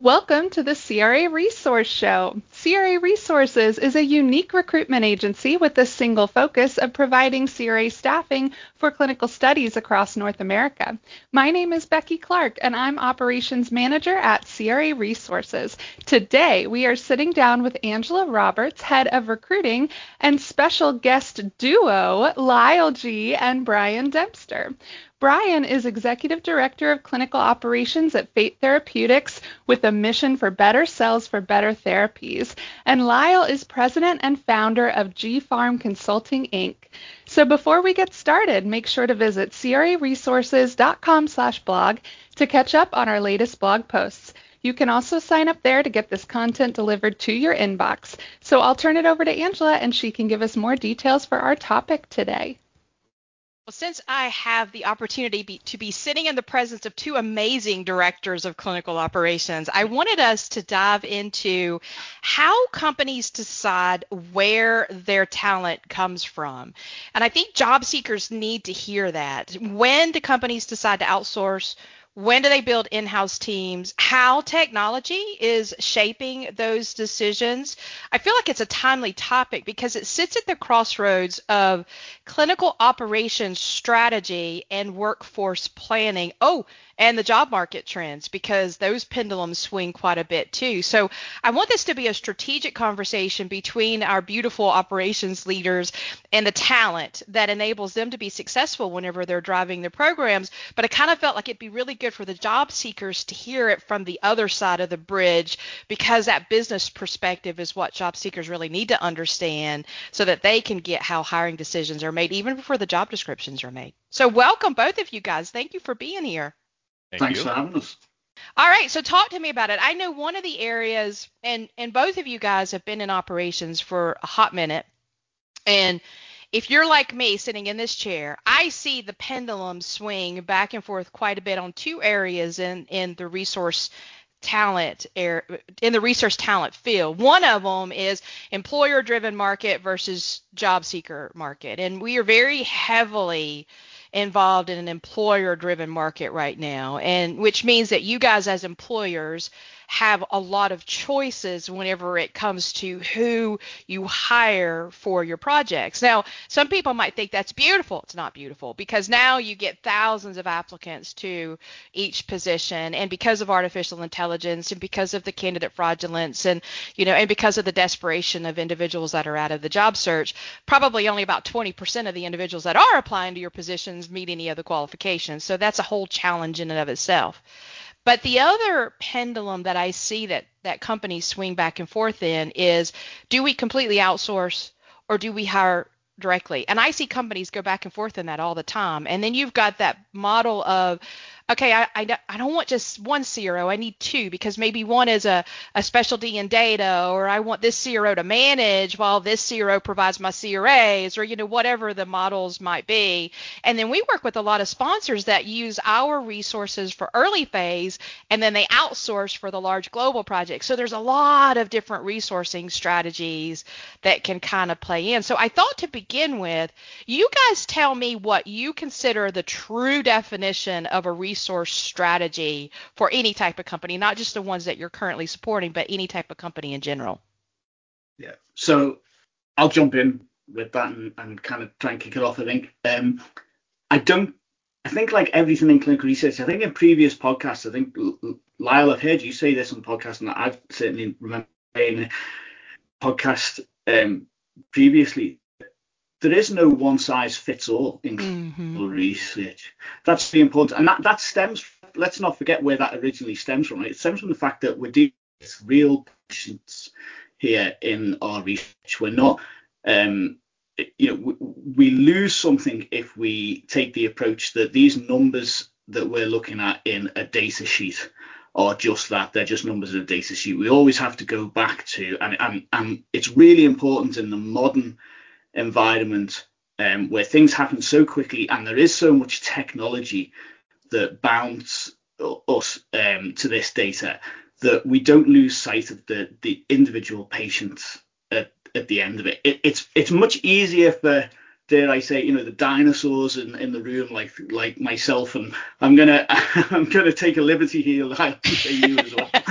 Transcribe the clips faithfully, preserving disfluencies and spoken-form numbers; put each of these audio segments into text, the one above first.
Welcome to the C R A Resource Show. C R A Resources is a unique recruitment agency with the single focus of providing C R A staffing for clinical studies across North America. My name is Becky Clark, and I'm Operations Manager at C R A Resources. Today, we are sitting down with Angela Roberts, Head of Recruiting, and special guest duo, Lyle G. and Brian Dempster. Brian is Executive Director of Clinical Operations at Fate Therapeutics with a mission for better cells for better therapies. And Lyle is President and Founder of G Pharm Consulting, Incorporated. So before we get started, make sure to visit c r a resources dot com slash blog to catch up on our latest blog posts. You can also sign up there to get this content delivered to your inbox. So I'll turn it over to Angela, and she can give us more details for our topic today. Well, since I have the opportunity be, to be sitting in the presence of two amazing directors of clinical operations, I wanted us to dive into how companies decide where their talent comes from. And I think job seekers need to hear that. When do companies decide to outsource? When do they build in-house teams? How technology is shaping those decisions? I feel like it's a timely topic because it sits at the crossroads of clinical operations strategy and workforce planning. Oh, and the job market trends, because those pendulums swing quite a bit too. So I want this to be a strategic conversation between our beautiful operations leaders and the talent that enables them to be successful whenever they're driving their programs. But I kind of felt like it'd be really good for the job seekers to hear it from the other side of the bridge, because that business perspective is what job seekers really need to understand so that they can get how hiring decisions are made even before the job descriptions are made. So welcome, both of you guys. Thank you for being here. Thank Thanks you. for having us. All right, so talk to me about it. I know one of the areas, and, and both of you guys have been in operations for a hot minute, and if you're like me sitting in this chair, I see the pendulum swing back and forth quite a bit on two areas in, in the resource talent in the resource talent field. One of them is employer-driven market versus job seeker market, and we are very heavily involved in an employer-driven market right now, and which means that you guys as employers have a lot of choices whenever it comes to who you hire for your projects. Now, some people might think that's beautiful. It's not beautiful, because now you get thousands of applicants to each position, and because of artificial intelligence and because of the candidate fraudulence and, you know, and because of the desperation of individuals that are out of the job search, probably only about twenty percent of the individuals that are applying to your positions meet any of the qualifications. So that's a whole challenge in and of itself. But the other pendulum that I see that, that companies swing back and forth in is, do we completely outsource or do we hire directly? And I see companies go back and forth in that all the time. And then you've got that model of, okay, I, I, I don't want just one C R O, I need two, because maybe one is a, a specialty in data, or I want this C R O to manage while this C R O provides my C R As, or, you know, whatever the models might be. And then we work with a lot of sponsors that use our resources for early phase, and then they outsource for the large global projects. So there's a lot of different resourcing strategies that can kind of play in. So I thought to begin with, you guys tell me what you consider the true definition of a resource resource strategy for any type of company, not just the ones that you're currently supporting, but any type of company in general. Yeah, so I'll jump in with that and, and kind of try and kick it off, I think. Um, I don't, I think like everything in clinical research, I think in previous podcasts, I think, Lyle, I've heard you say this on podcasts, and I've certainly remember saying a podcast um, previously, there is no one size fits all in clinical mm-hmm. research. That's really important. And that, that stems, let's not forget where that originally stems from. Right? It stems from the fact that we're dealing with real patients here in our research. We're not, um, you know, we, we lose something if we take the approach that these numbers that we're looking at in a data sheet are just that. They're just numbers in a data sheet. We always have to go back to, and, and, and it's really important in the modern environment um, where things happen so quickly and there is so much technology that bounds us um, to this data, that we don't lose sight of the the individual patients at, at the end of it. it. It's it's much easier for, dare I say, you know, the dinosaurs in, in the room, like like myself, and I'm gonna I'm gonna take a liberty here, like say you as well.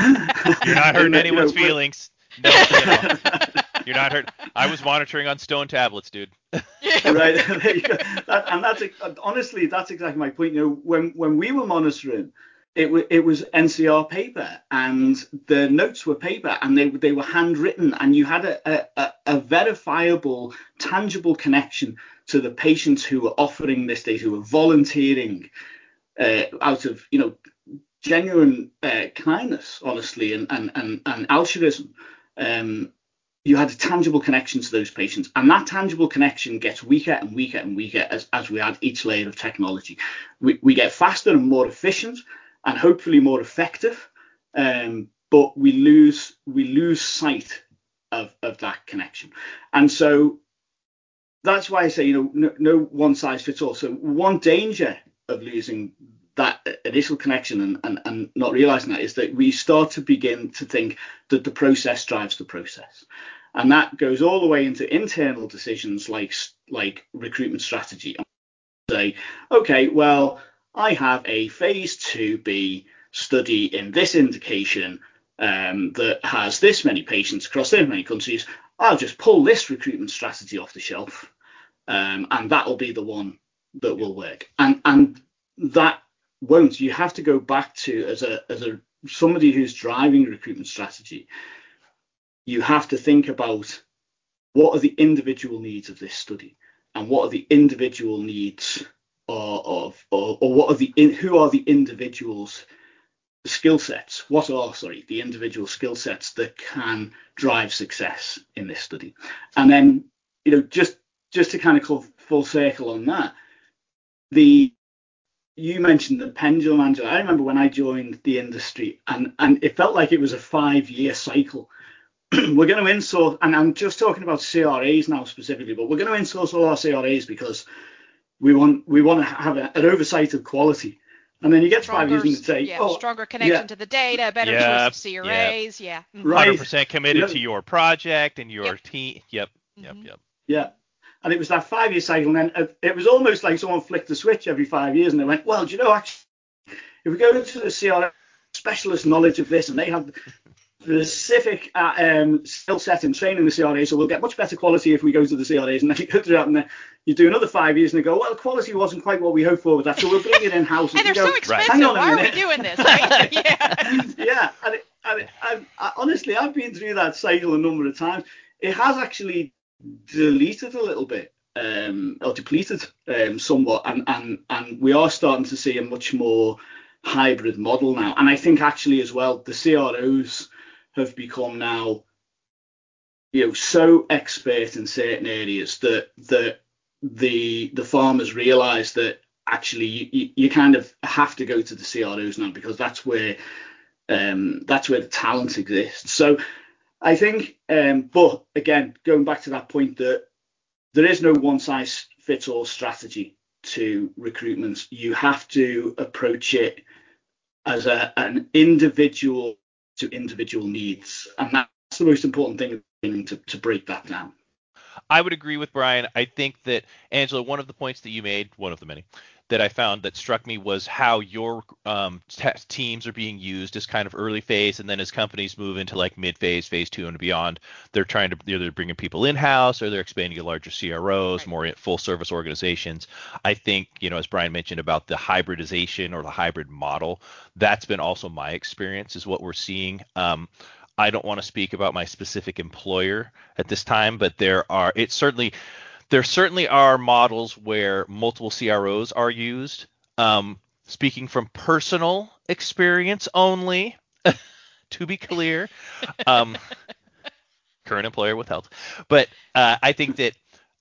You're not hurting you anyone's know, feelings. No, no, no. You're not hurt. I was monitoring on stone tablets, dude. Right. There you go. That, and that's honestly, that's exactly my point. You know, when when we were monitoring, it was it was N C R paper, and the notes were paper, and they they were handwritten, and you had a a, a verifiable, tangible connection to the patients who were offering this data, who were volunteering uh, out of you know genuine uh, kindness, honestly, and and and, and altruism. Um, you had a tangible connection to those patients, and that tangible connection gets weaker and weaker and weaker as, as we add each layer of technology. We, we get faster and more efficient and hopefully more effective, um, but we lose we lose sight of, of that connection. And so that's why I say, you know, no, no one size fits all. So one danger of losing that initial connection and, and, and not realizing that is that we start to begin to think that the process drives the process. And that goes all the way into internal decisions like like recruitment strategy. Say, okay, well, I have a phase two B study in this indication um, that has this many patients across this many countries. I'll just pull this recruitment strategy off the shelf, um, and that'll be the one that will work. And and that won't. You have to go back to as a as a somebody who's driving recruitment strategy. You have to think about what are the individual needs of this study, and what are the individual needs of, of or, or what are the in, who are the individuals' skill sets? What are sorry the individual skill sets that can drive success in this study? And then you know just just to kind of come full circle on that, the you mentioned the pendulum, Angela. I remember when I joined the industry, and and it felt like it was a five-year cycle. We're going to insource, and I'm just talking about C R As now specifically, but we're going to insource all our C R As because we want we want to have a, an oversight of quality. And then you get stronger, to five years and say, yeah, oh, stronger connection yeah, to the data, better Yep, choice of C R As, yep. yeah. Mhm. one right, hundred percent committed you know, to your project and your Yep. team. Yep, yep, Mhm. yep. yeah. And it was that five-year cycle, and then uh, it was almost like someone flicked the switch every five years, and they went, well, do you know, actually, if we go into the C R A specialist knowledge of this, and they have specific uh, um, skill set and training the C R A, so we'll get much better quality if we go to the C R As. And then you go through that, and then you do another five years, and they go, well, the quality wasn't quite what we hoped for with that, so we'll bring it in house. And they're go, so expensive. hang on a Why minute. are we doing this? Right? Yeah. Yeah, and, it, and it, I, I, honestly, I've been through that cycle a number of times. It has actually deleted a little bit, um, or depleted um, somewhat, and, and and we are starting to see a much more hybrid model now. And I think actually as well, the C R Os have become now, you know, so expert in certain areas that that the the farmers realise that actually you, you kind of have to go to the C R Os now, because that's where um, that's where the talent exists. So I think, um, but again, going back to that point, that there is no one size fits all strategy to recruitment. You have to approach it as a, an individual to individual needs, and that's the most important thing, to, to break that down. I would agree with Brian. I think that, Angela, one of the points that you made, one of the many, that I found that struck me was how your um, t- teams are being used as kind of early phase, and then as companies move into like mid phase, phase two, and beyond, they're trying to either bringing people in house or they're expanding to larger C R Os, Right. more full service organizations. I think, you know, as Brian mentioned about the hybridization or the hybrid model, that's been also my experience, is what we're seeing. Um, I don't want to speak about my specific employer at this time, but there are it certainly there certainly are models where multiple C R Os are used. Um, speaking from personal experience only, to be clear, um, current employer withheld. But uh, I think that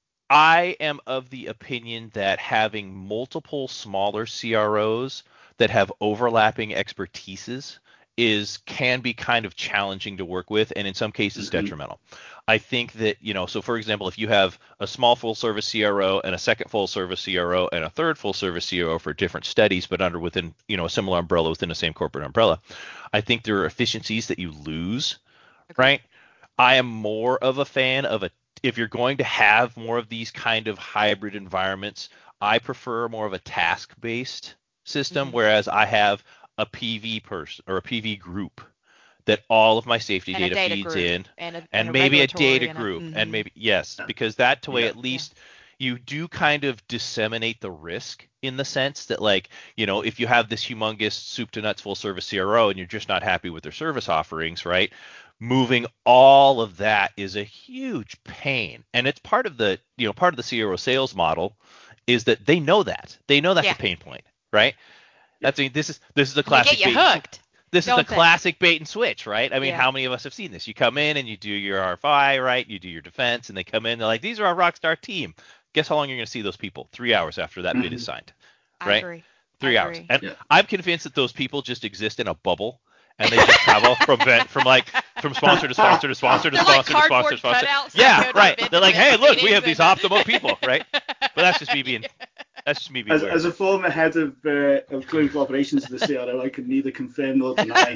I am of the opinion that having multiple smaller C R Os that have overlapping expertises is can be kind of challenging to work with, and in some cases Mm-hmm. detrimental. I think that, you know, so for example, if you have a small full service C R O and a second full service C R O and a third full service C R O for different studies, but under within, you know, a similar umbrella within the same corporate umbrella, I think there are efficiencies that you lose, right? I am more of a fan of a, if you're going to have more of these kind of hybrid environments, I prefer more of a task-based system, Mhm. whereas I have a P V person or a P V group that all of my safety And a data, data feeds group, in, and a- and, and a maybe a regulatory data and a- group, mhm. and maybe yes, Yeah. because that way Yeah. at least you do kind of disseminate the risk in the sense that, like, you know, if you have this humongous soup to nuts full service C R O and you're just not happy with their service offerings, right? Moving all of that is a huge pain, and it's part of the, you know, part of the C R O sales model is that they know that they know that's Yeah. a pain point, right? That's this is this is the And they classic get you bait and sw- hooked. this is the don't they? classic bait and switch, right? I mean, Yeah. how many of us have seen this? You come in and you do your R F I, right? You do your defense, and they come in, they're like, these are our rockstar team. Guess how long you're going to see those people? Three hours after that bid is signed, I right? agree. Three I hours. agree. And Yeah. I'm convinced that those people just exist in a bubble, and they just travel from vent, from like from sponsor to sponsor to sponsor to They're like sponsor to sponsor cardboard to sponsor. cutouts that Yeah, go to right. event They're like, event hey, look, we have meetings these and, uh, optimal people, right? But that's just me being that's just me being As, weird. as a former head of uh, of clinical operations of the C R O, I can neither confirm nor deny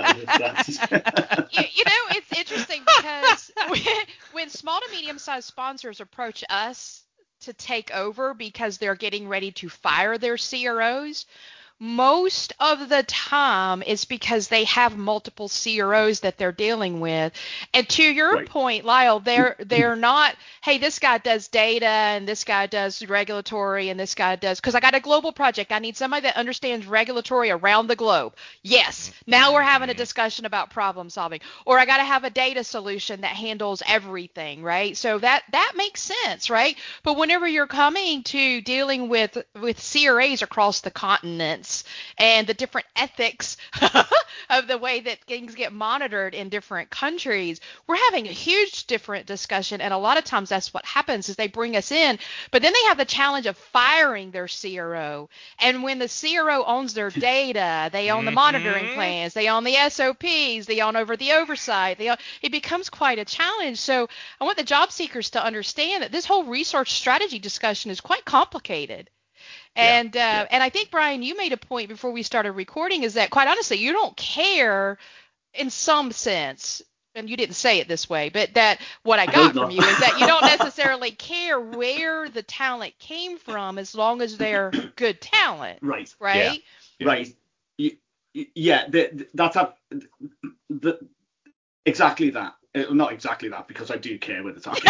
that. you, you know, it's interesting because when, when small to medium-sized sponsors approach us to take over because they're getting ready to fire their C R Os, most of the time it's because they have multiple C R Os that they're dealing with. And to your Right. point, Lyle, they're they're not, hey, this guy does data and this guy does regulatory and this guy does, because I got a global project. I need somebody that understands regulatory around the globe. Yes, now we're having a discussion about problem solving. Or I got to have a data solution that handles everything, right? So that that makes sense, right? But whenever you're coming to dealing with with C R As across the continents and the different ethics of the way that things get monitored in different countries, we're having a huge different discussion. And a lot of times that's what happens is they bring us in, but then they have the challenge of firing their C R O. And when the C R O owns their data, they own the monitoring plans, they own the S O Ps, they own over the oversight, they own, it becomes quite a challenge. So I want the job seekers to understand that this whole research strategy discussion is quite complicated. And uh, Yeah. and I think, Brian, you made a point before we started recording, is that quite honestly, you don't care in some sense, and you didn't say it this way, but that what I I got hope from not. you is that you don't necessarily care where the talent came from as long as they're good talent, Right. right? Yeah. Right. Y- y- Yeah. The, the, that's a, the, exactly that. Uh, not exactly that, because I do care where the talent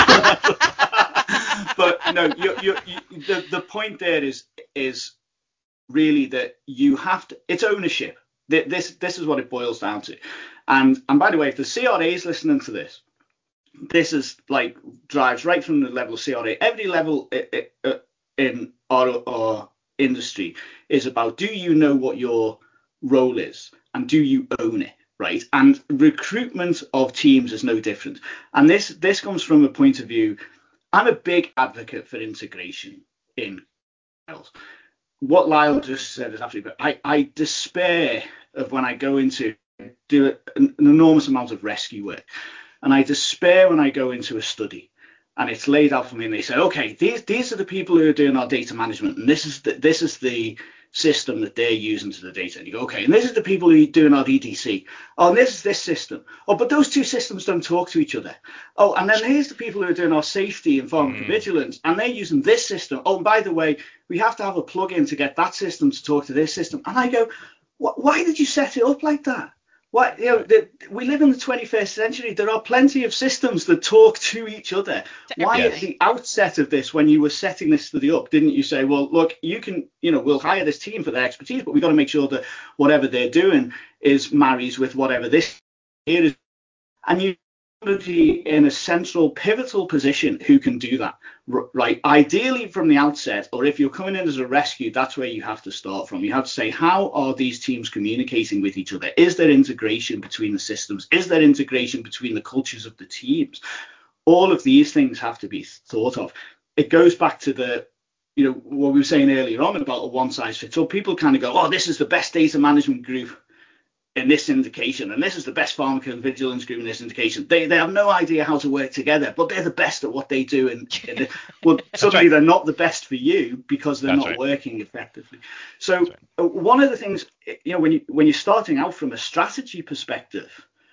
is. But no, you, you, you, the the point there is is really that you have to. It's ownership. Th- This this is what it boils down to. And and by the way, if the C R A is listening to this, this is like drives right from the level of C R A. Every level i- i- uh, in our, our industry is about, do you know what your role is and do you own it, right? And recruitment of teams is no different. And this this comes from a point of view. I'm a big advocate for integration in trials. What Lyle just said is absolutely. I I despair of when I go into do an, an enormous amount of rescue work. And I despair when I go into a study and it's laid out for me and they say, okay, these these are the people who are doing our data management, and this is the, this is the system that they're using to the data. And you go, okay, and this is the people who are doing our D D C. Oh, and this is this system. Oh, but those two systems don't talk to each other. Oh, and then here's the people who are doing our safety and pharmacovigilance, and they're using this system. Oh, and by the way, we have to have a plug-in to get that system to talk to this system. And I go, why did you set it up like that? What, you know, the, we live in the twenty-first century. There are plenty of systems that talk to each other. Why everything. at the outset of this, when you were setting this study up, didn't you say, well, look, you can, you know, we'll hire this team for their expertise, but we've got to make sure that whatever they're doing is marries with whatever this here is. And you somebody in a central pivotal position who can do that, right? Ideally from the outset, or if you're coming in as a rescue, that's where you have to start from. You have to say, how are these teams communicating with each other? Is there integration between the systems? Is there integration between the cultures of the teams? All of these things have to be thought of. It goes back to the, you know, what we were saying earlier on about a one size fits all. People kind of go, oh, this is the best data management group in this indication, and this is the best pharmacovigilance group in this indication. They they have no idea how to work together, but they're the best at what they do. And, and well, suddenly right. they're not the best for you because they're That's not right. working effectively. So That's right. One of the things, you know, when you when you're starting out from a strategy perspective,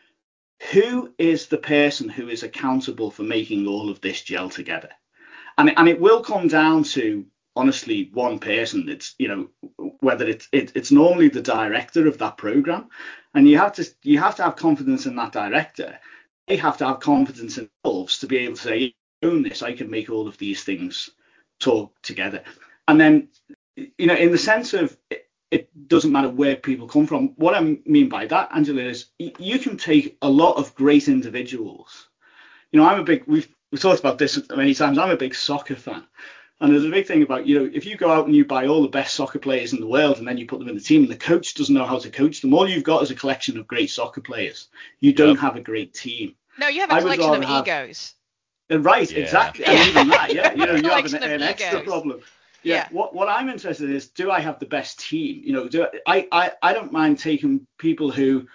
who is the person who is accountable for making all of this gel together? And and it will come down to honestly one person. It's, you know, whether it's it, it's normally the director of that program, and you have to you have to have confidence in that director. They have to have confidence in themselves to be able to say, I own this, I can make all of these things talk together. And then, you know, in the sense of it, it doesn't matter where people come from. What I mean by that, Angela, is you can take a lot of great individuals. You know, I'm a big, we've, we've talked about this many times, I'm a big soccer fan. And there's a big thing about, you know, if you go out and you buy all the best soccer players in the world and then you put them in the team and the coach doesn't know how to coach them, all you've got is a collection of great soccer players. You don't Yep. have a great team. No, you have a I would collection of rather have- egos. Right, Yeah. exactly. And even that, yeah, you know, you have Collection an, of an extra egos. problem. Yeah. Yeah. What what I'm interested in is, do I have the best team? You know, do I I, I don't mind taking people who,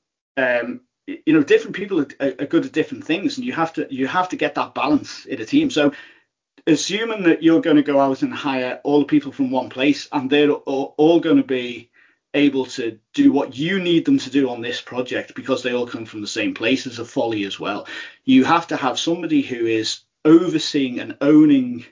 um, you know, different people are, are good at different things, and you have to you have to get that balance in a team. So, assuming that you're going to go out and hire all the people from one place, and they're all, all going to be able to do what you need them to do on this project because they all come from the same place, is a folly as well. You have to have somebody who is overseeing and owning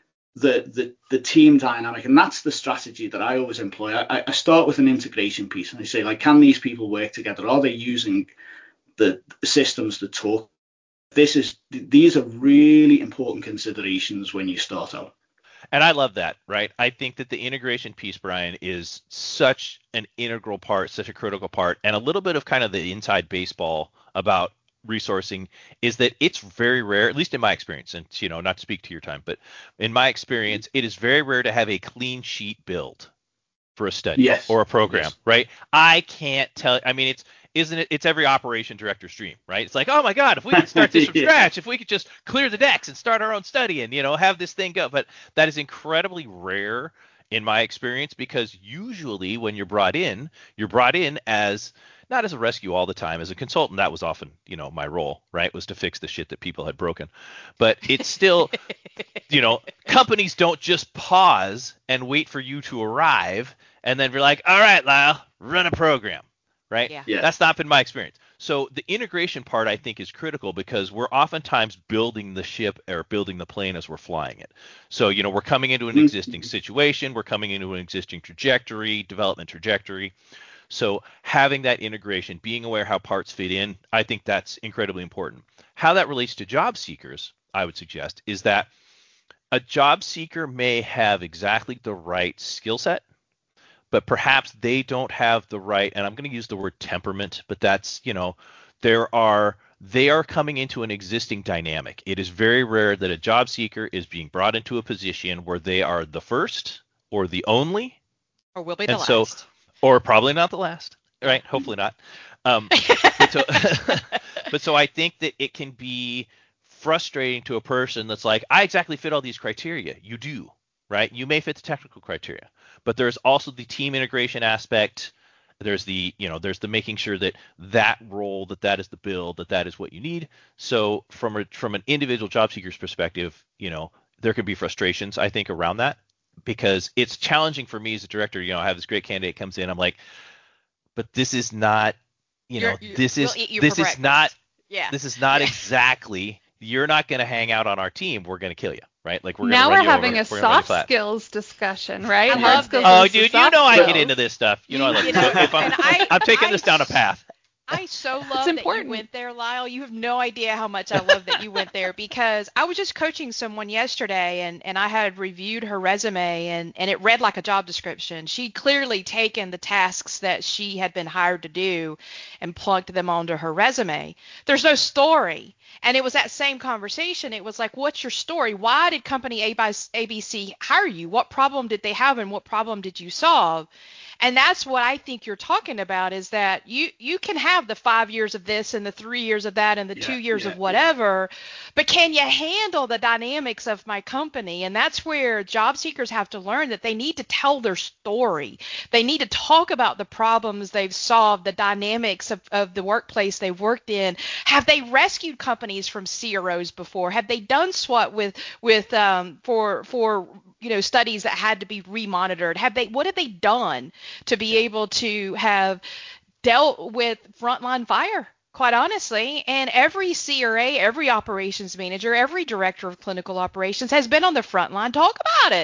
the the the team dynamic, and that's the strategy that I always employ. I, I start with an integration piece, and I say, like, can these people work together? Are they using the systems that talk? This is these are really important considerations when you start out. And I love that, right? I think that the integration piece, Brian, is such an integral part, such a critical part, and a little bit of kind of the inside baseball about resourcing is that it's very rare, at least in my experience, and, you know, not to speak to your time, but in my experience, it is very rare to have a clean sheet build for a study Yes. or a program, Yes. right? I can't tell. I mean, it's isn't it? It's every operation director's dream, right? It's like, oh my God, if we could start this from Yeah. scratch, if we could just clear the decks and start our own study and, you know, have this thing go. But that is incredibly rare in my experience, because usually when you're brought in, you're brought in as not as a rescue all the time. As a consultant, that was often, you know, my role, right? Was to fix the shit that people had broken. But it's still, you know, companies don't just pause and wait for you to arrive and then be like, all right, Lyle, run a program, right? Yeah. Yeah. That's not been my experience. So the integration part, I think, is critical, because we're oftentimes building the ship or building the plane as we're flying it. So, you know, we're coming into an Mhm. existing situation, we're coming into an existing trajectory, development trajectory. So having that integration, being aware how parts fit in, I think that's incredibly important. How that relates to job seekers, I would suggest, is that a job seeker may have exactly the right skill set, but perhaps they don't have the right, and I'm going to use the word temperament, but that's, you know, there are, they are coming into an existing dynamic. It is very rare that a job seeker is being brought into a position where they are the first or the only, Or will be the and so, last. or probably not the last, right? Hopefully not. Um, but, so, but so I think that it can be frustrating to a person that's like, I exactly fit all these criteria. You do, right? You may fit the technical criteria, but there's also the team integration aspect. There's the, you know, there's the making sure that that role, that that is the build, that that is what you need. So from a, from an individual job seeker's perspective, you know, there could be frustrations, I think, around that, because it's challenging for me as a director. You know, I have this great candidate comes in, I'm like, but this is not, you know, You're- you- this we'll is eat you this for is breakfast. not Yeah. this is not Yeah. exactly. You're not going to hang out on our team. We're going to kill you, right? Like we're now going to we're run having you a over. We're going to run you soft flat. skills discussion, right? I Hard love skills this. Oh, versus dude, you soft know I skills. get into this stuff. You know I love You it. know, So if I'm, and I- I'm taking I this down a path. I so love that you important. went there, Lyle. You have no idea how much I love that you went there, because I was just coaching someone yesterday, and, and I had reviewed her resume, and, and it read like a job description. She'd clearly taken the tasks that she had been hired to do and plugged them onto her resume. There's no story. And it was that same conversation. It was like, what's your story? Why did company A B C hire you? What problem did they have, and what problem did you solve? And that's what I think you're talking about, is that you, you can have the five years of this and the three years of that and the Yeah, two years yeah, of whatever, but can you handle the dynamics of my company? And that's where job seekers have to learn that they need to tell their story. They need to talk about the problems they've solved, the dynamics of, of the workplace they've worked in. Have they rescued companies from C R Os before? Have they done SWOT with with um, for for you know studies that had to be remonitored? Have they what have they done to be able to have dealt with frontline fire, quite honestly? And every C R A, every operations manager, every director of clinical operations has been on the front line. Talk about it.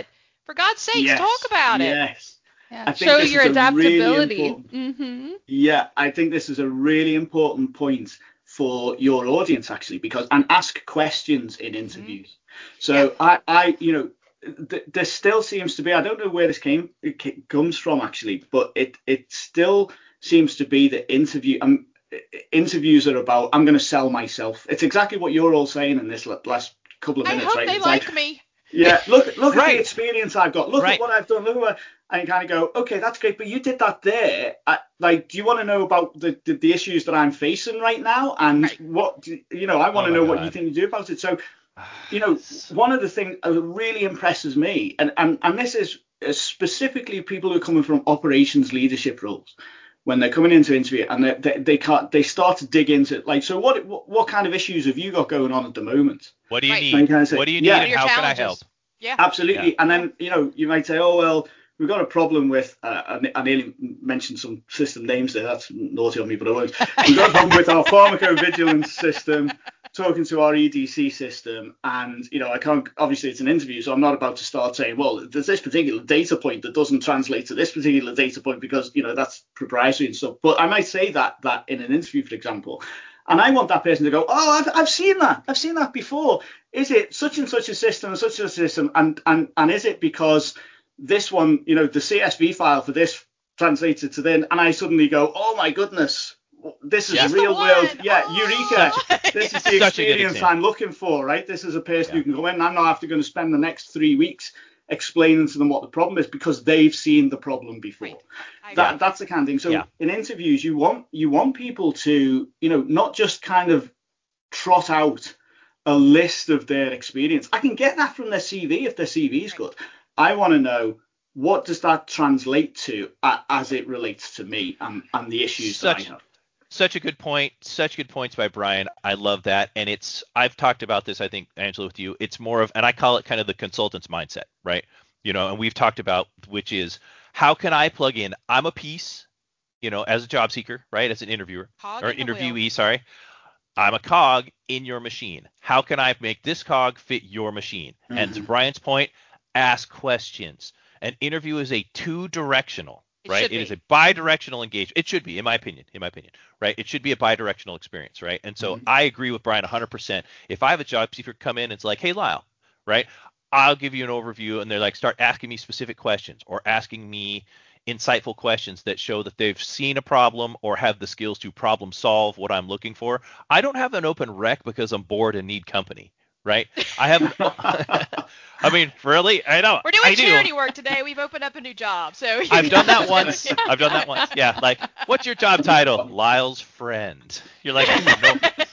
For God's sakes, Yes, talk about it. yes. Yeah. I think Show this your is a really adaptability. important- Mm-hmm. Yeah, I think this is a really important point for your audience, actually, because and ask questions in interviews. Mm-hmm. So Yeah. I, I, you know, th- there still seems to be, I don't know where this came it ca- comes from actually, but it it still seems to be that interview um, interviews are about I'm going to sell myself. It's exactly what you're all saying in this l- last couple of I minutes, hope right? they It's like me. Yeah, look look Right. at the experience I've got. Look Right. at what I've done. Look at what, and you kind of go, okay, that's great, but you did that there. I, like, do you want to know about the, the, the issues that I'm facing right now? And Right. what, do- you know, I want Oh to my know God. what you think you do about it. So, you know, one of the things that really impresses me, and, and, and this is specifically people who are coming from operations leadership roles, when they're coming into interview and they, they, they can't, they start to dig into like, so what, what, what kind of issues have you got going on at the moment? What do you Right. need? And you kind of say, What do you yeah. need What are and your how challenges? can I help? Yeah. Absolutely. Yeah. And then, you know, you might say, oh, well, we've got a problem with, uh, I I nearly mentioned some system names there. That's naughty on me, but I won't. We've got a problem with our pharmacovigilance system talking to our E D C system. And, you know, I can't, obviously it's an interview, so I'm not about to start saying, well, there's this particular data point that doesn't translate to this particular data point because, you know, that's proprietary and stuff. But I might say that, that in an interview, for example. And I want that person to go, oh, I've, I've seen that. I've seen that before. Is it such and such a system and such a system? And, and, and is it because this one, you know, the C S V file for this translated to then, and I suddenly go, oh my goodness, this is She's real the world. one. Yeah, Oh. Eureka. This is the Such a good experience example. I'm looking for, right? This is a person Yeah. who can go in and I'm not after going to spend the next three weeks explaining to them what the problem is because they've seen the problem before. Right. I That agree. that's the kind of thing. So Yeah. in interviews, you want you want people to, you know, not just kind of trot out a list of their experience. I can get that from their C V if their C V is good. I want to know, what does that translate to uh, as it relates to me and, and the issues Such that I have. such a good point. Such good points by Brian. I love that. And it's I've talked about this, I think, Angela, with you. It's more of, and I call it kind of the consultant's mindset, right? You know, and we've talked about, which is, how can I plug in? I'm a piece, you know, as a job seeker, right? As an interviewer Cog or in the wheel. interviewee, sorry. I'm a cog in your machine. How can I make this cog fit your machine? Mm-hmm. And to Brian's point, ask questions. An interview is a two-directional, It right? should It be. is a bi-directional engagement. It should be, in my opinion, in my opinion, right? It should be a bi-directional experience, right? And so Mm-hmm. I agree with Brian one hundred percent. If I have a job seeker come in, it's like, hey, Lyle, right? I'll give you an overview, and they're like, start asking me specific questions or asking me insightful questions that show that they've seen a problem or have the skills to problem solve what I'm looking for. I don't have an open rec because I'm bored and need company, right? I have an, I mean, really, I know. We're doing I charity do. work today. We've opened up a new job, so I've done that once. I've done that once. Yeah, like, what's your job title? Lyle's friend. You're like, no,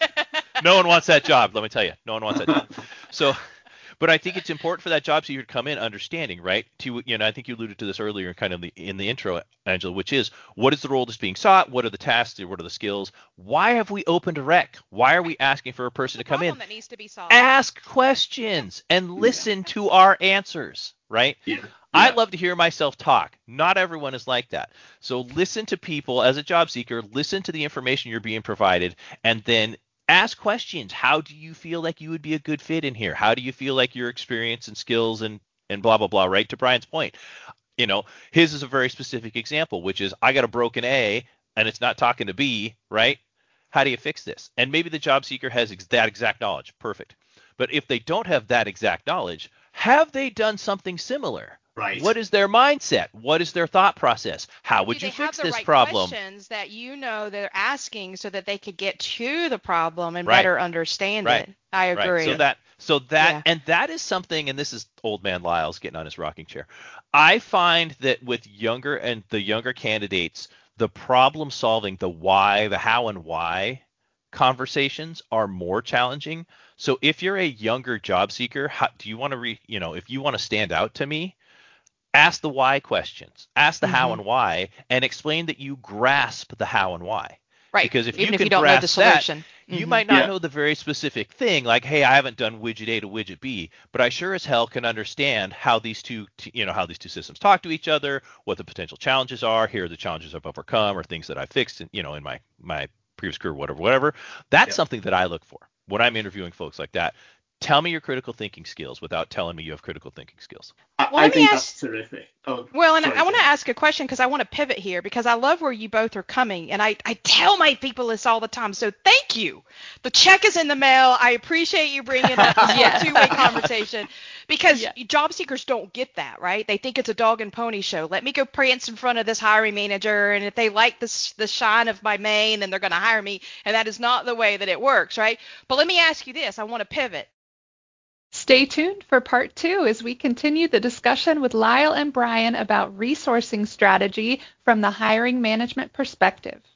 no one wants that job. Let me tell you, no one wants that job. So, but I think it's important for that job seeker to come in understanding, right? To, you know, I think you alluded to this earlier, kind of the, in the intro, Angela, which is, what is the role that's being sought? What are the tasks? What are the skills? Why have we opened a rec? Why are we asking for a person to come in? That needs to be solved. Ask questions and listen yeah. to our answers, right? Yeah. Yeah. I love to hear myself talk. Not everyone is like that. So listen to people as a job seeker, listen to the information you're being provided, and then ask questions. How do you feel like you would be a good fit in here? How do you feel like your experience and skills and, and blah, blah, blah, right? To Brian's point, you know, his is a very specific example, which is, I got a broken A and it's not talking to B, right? How do you fix this? And maybe the job seeker has ex- that exact knowledge. Perfect. But if they don't have that exact knowledge, have they done something similar? Right. What is their mindset? What is their thought process? How would Do you they fix have the this right problem? Questions that you know they're asking so that they could get to the problem and Right. better understand Right. it. I agree. Right. So that, so that, Yeah. and that is something, and this is old man Lyle's getting on his rocking chair. I find that with younger and the younger candidates, the problem solving, the why, the how and why conversations are more challenging. So if you're a younger job seeker, how, do you want to re, you know, if you want to stand out to me, ask the why questions, ask the mm-hmm. how and why, and explain that you grasp the how and why. Right. Because if Even you if can you don't grasp know the solution, that, you mm-hmm. might not yeah. know the very specific thing. Like, hey, I haven't done widget A to widget B, but I sure as hell can understand how these two, you know, how these two systems talk to each other, what the potential challenges are. Here are the challenges I've overcome, or things that I fixed, in, you know, in my my previous career, whatever, whatever. That's yeah. something that I look for when I'm interviewing folks like that. tell me your critical thinking skills without telling me you have critical thinking skills. I, Well, I let me think ask- that's terrific. Oh, Well, and sorry, I want to Jen. ask a question because I want to pivot here because I love where you both are coming. And I, I tell my people this all the time. So thank you. The check is in the mail. I appreciate you bringing up this Yes. whole two-way conversation because Yeah. job seekers don't get that, right? They think it's a dog and pony show. Let me go prance in front of this hiring manager. And if they like this, the shine of my mane, then they're going to hire me. And that is not the way that it works, right? But let me ask you this. I want to pivot. Stay tuned for part two as we continue the discussion with Lyle and Brian about resourcing strategy from the hiring management perspective.